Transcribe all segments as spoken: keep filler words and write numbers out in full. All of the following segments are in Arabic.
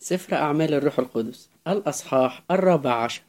سفر أعمال الروح القدس الأصحاح الرابع عشر.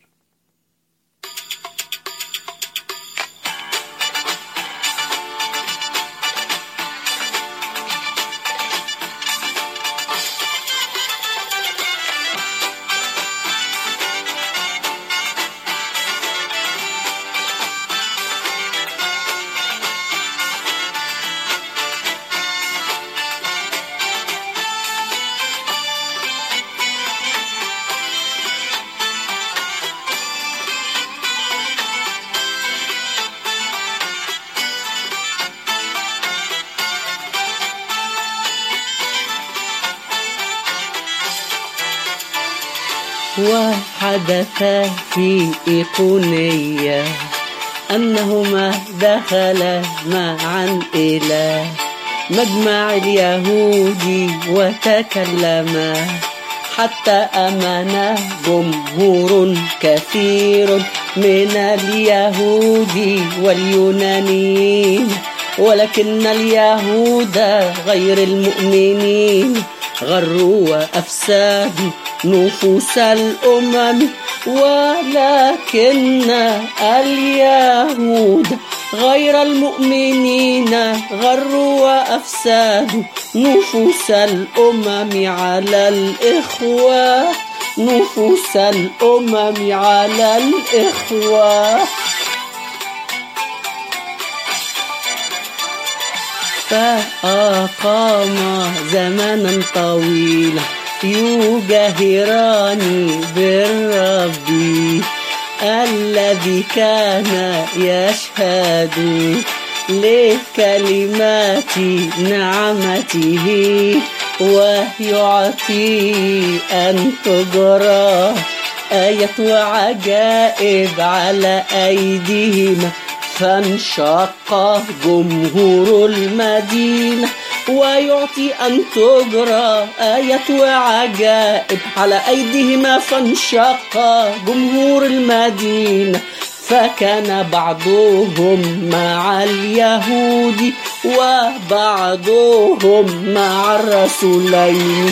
وحدث في إيقونية أنهما دخلا معا إلى مجمع اليهود وتكلما، حتى آمن جمهور كثير من اليهود واليونانيين، ولكن اليهود غير المؤمنين غروا وأفسدوا نفوس الأمم. ولكن اليهود غير المؤمنين غروا وأفسدوا نفوس الأمم على الإخوة، نفوس الأمم على الإخوة. فأقام زمنا طويلا يجاهران بالرب الذي كان يشهد لكلمات نعمته، ويعطي أن تجرى آيات وعجائب على أيديهم. فانشق جمهور المدينة ويعطي أن تجرى آيات وعجائب على أيديهما. فانشق جمهور المدينة، فكان بعضهم مع اليهود وبعضهم مع الرسولين.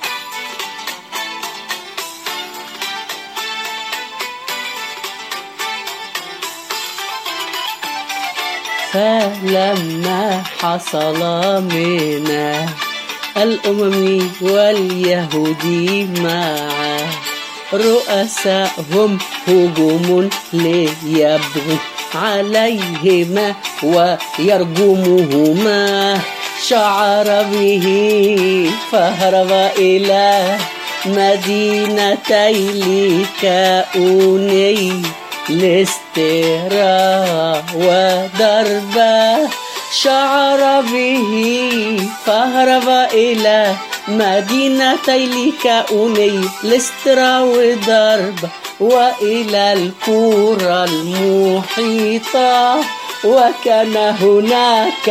فلما حصل من الأمم واليهود معا رؤساءهم هجوم ليبغوا عليهما ويرجموهما، شعر به فهرب إلى مدينتي ليكاؤوني لسترا ودربا، شعر به فهرب إلى مدينتي ليكاؤوني لسترا ودربا وإلى القرى المحيطة. وكان هناك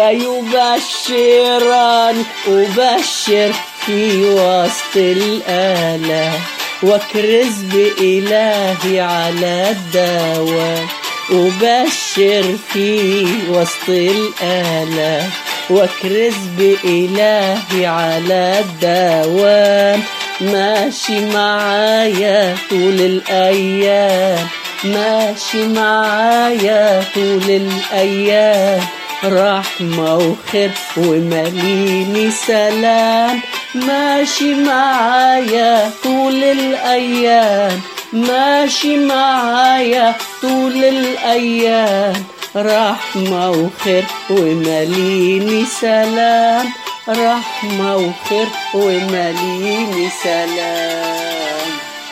يبشران أبشر في وسط الآلاف، وكرز بإلهي على الدوام. أبشر في وسط الآلاف، وكرز بإلهي على الدوام. ماشي معايا طول الأيام، ماشي معايا طول الأيام، رحمة وخير ومليني سلام. ماشي معايا طول الأيام، ماشي معايا طول الأيام، رحمة وخير ومليني سلام، رحمة وخير ومليني سلام.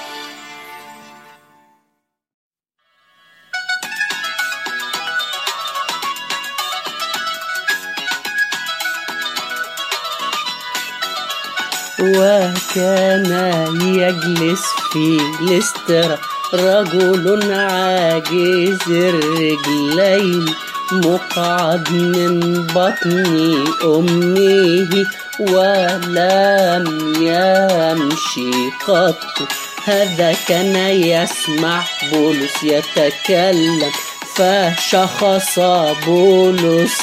وكان يجلس في لسترا رجل عاجز الرجلين مقعد من بطن أمه ولم يمشي قط. هذا كان يسمع بولس يتكلم، فشخص بولس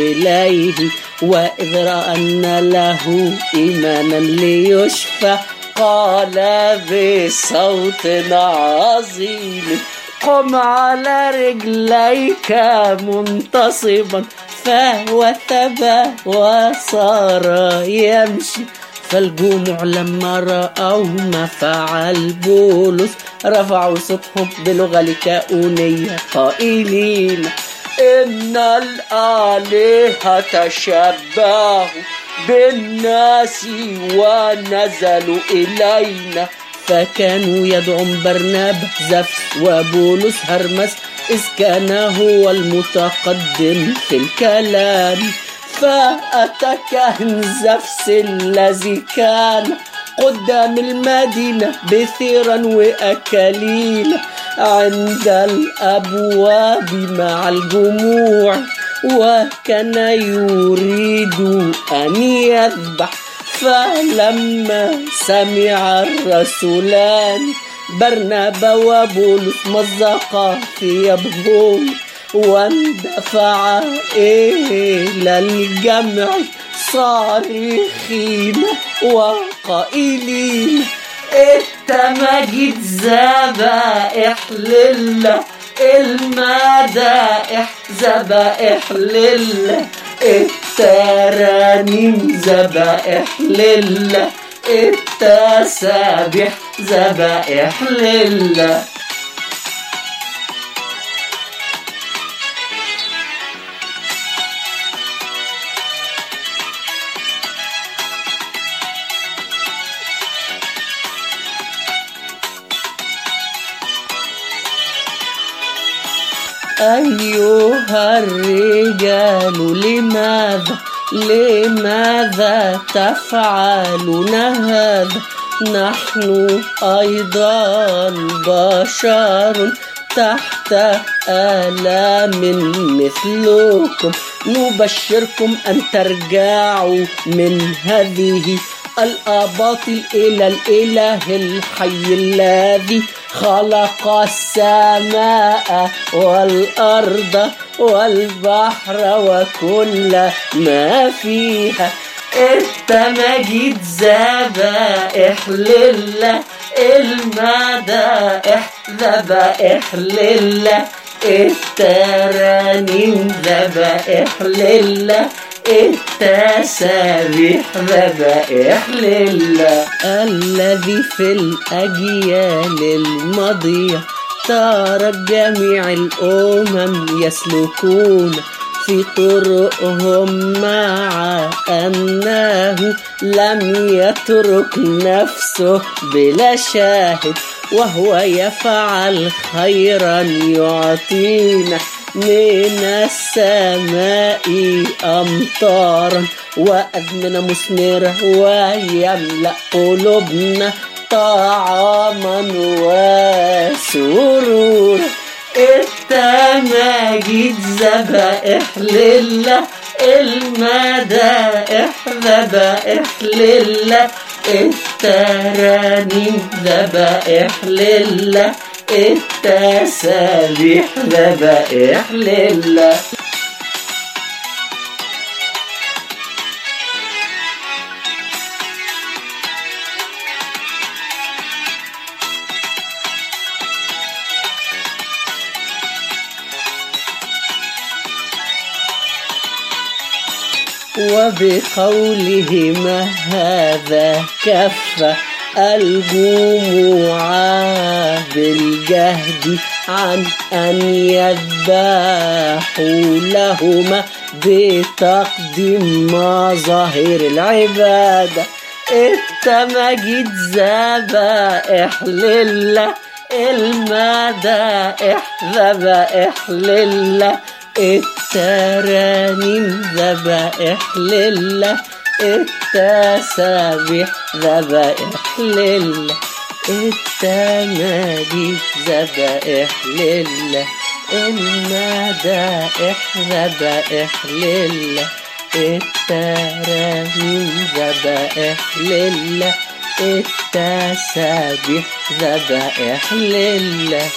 إليه، وإذ رأى أن له إيمانا ليشفى قال بصوت عظيم قم على رجليك منتصبا، فوثب وصار يمشي. فالجموع لما رأوا ما فعل بولس رفعوا صوتهم بلغة ليكاونية قائلين إن الآلهة تشبهوا بالناس ونزلوا إلينا. فكانوا يدعون برنابا زفس وبولس هرمس، إذ كان هو المتقدم في الكلام. فأتى كاهن زفس الذي كان قدام المدينة بثيرا وأكاليل عند الأبواب مع الجموع، وكان يريد أن يذبح. فلما سمع الرسولان برنابا وبولس مزقا ثيابهم واندفعا إلى الجمع صارخين وقائلين التماجيد ذبائح لله، المدائح ذبائح لله، الترانيم ذبائح لله، التسابيح ذبائح لله. أيها الرجال لماذا لماذا تفعلون هذا؟ نحن أيضا بشر تحت آلام مثلكم، نبشركم أن ترجعوا من هذه الأباطيل إلى الإله الحي الذي خلق السماء والأرض والبحر وكل ما فيها. التماجيد ذبائح لله، المدائح ذبائح لله، الترانيم ذبائح لله، التسابيح ذبائح لله. الذي في الأجيال الماضية ترى جميع الأمم يسلكون في طرقهم، مع أنه لم يترك نفسه بلا شاهد، وهو يفعل خيرا يعطينا من السماء أمطارا وأزمنة مثمرة، ويملأ قلوبنا طعاما وسرورا. التماجيد ذبائح لله، المدائح ذبائح لله، الترانيم ذبائح لله، التسابيح ذبائح لله. وبقولهما هذا كف الجموع بالجهد عن أن يذبحوا لهما بتقديم مظاهر العبادة. التماجيد ذبائح لله، المدائح ذبائح لله، الترانيم ذبائح لله، التسابيح ذبائح لله، التماجيد ذبائح لله، المدائح ذبائح لله، الترانيم ذبائح لله، التسابيح ذبائح لله.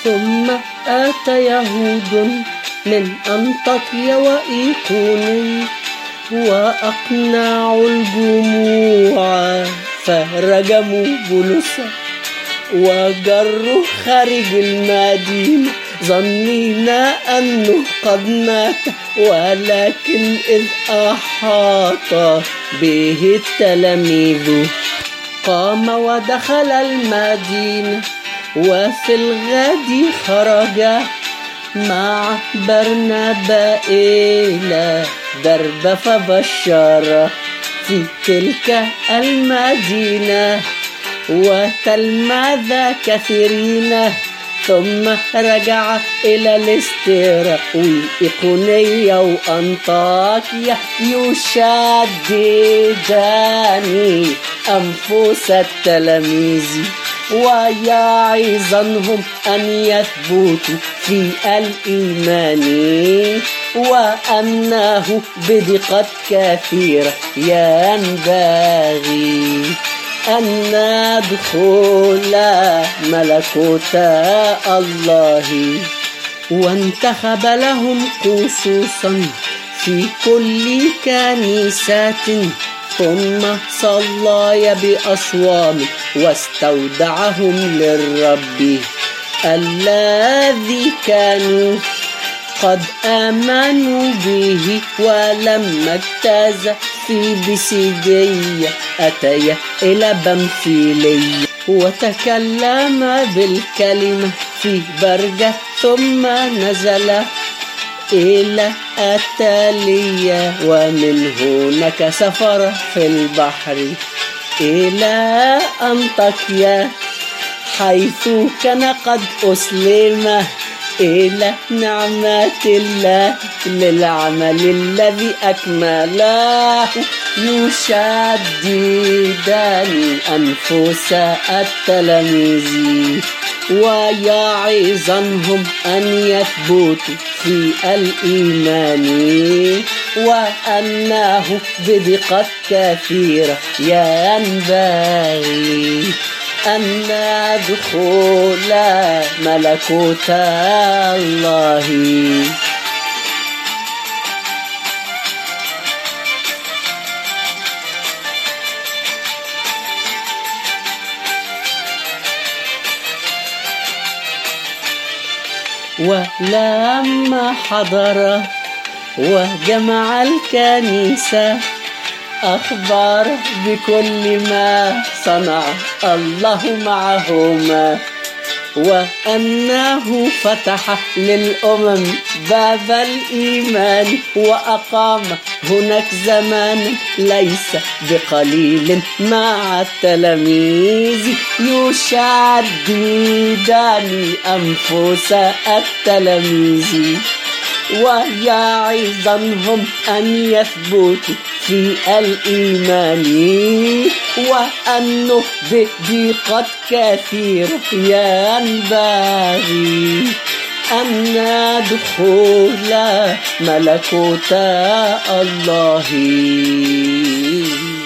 ثم آتى يهود من أنطاكيا وإيقوني وأقنعوا الجموع فرجموا بولس وجروا خارج المدينة ظنين أنه قد مات، ولكن إذ أحاط به التلاميذ قام ودخل المدينة، وفي الغد خرج مع برنابا إلى دربة فبشر في تلك المدينة وتلمذ كثيرين، ثم رجع إلى ليسترا وإيقونيا وأنطاكيا يشددان أنفس التلاميذ ويعظنهم أن يثبتوا في الإيمان، وأنه بدقة كثيرة ينبغي أن ندخل ملكوت الله. وانتخب لهم خصوصا في كل كنيسة، ثم صلى بأصوام واستودعهم للرب الذي كانوا قد آمنوا به. ولما اجتاز في بيسيدية أتي إلى بنفيلية وتكلم بالكلمة في برجة، ثم نزل إلى أتالية، ومن هناك سافر في البحر إلى أنطاكيا حيث كان قد أسلم إلى نعمة الله للعمل الذي أكمله، يشددان أنفس التلاميذ ويعظنهم أن يثبتوا في الإيمان، وأنه بدقة كثيرة ينبغي أن ندخل ملكوت الله. ولما حضر وجمع الكنيسة أخبر بكل ما صنع الله معهما، وأنه فتح للأمم باب الإيمان وأقام هناك زمان ليس بقليل مع التلاميذ يشددان أنفس التلاميذ ويعظنهم أن يثبتوا في الإيمان، وأنه بدقة كثيرة ينبغي أن ندخل ملكوت الله.